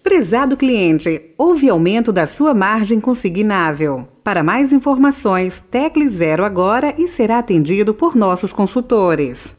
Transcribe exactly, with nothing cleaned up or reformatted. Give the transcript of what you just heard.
Prezado cliente, houve aumento da sua margem consignável. Para mais informações, tecle zero agora e será atendido por nossos consultores.